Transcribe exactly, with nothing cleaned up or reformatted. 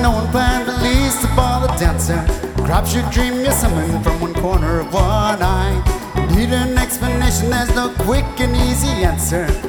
no one planned, but least of all the dancer. Perhaps you dream you're summoned from one corner of one eye. Need an explanation, there's no quick and easy answer.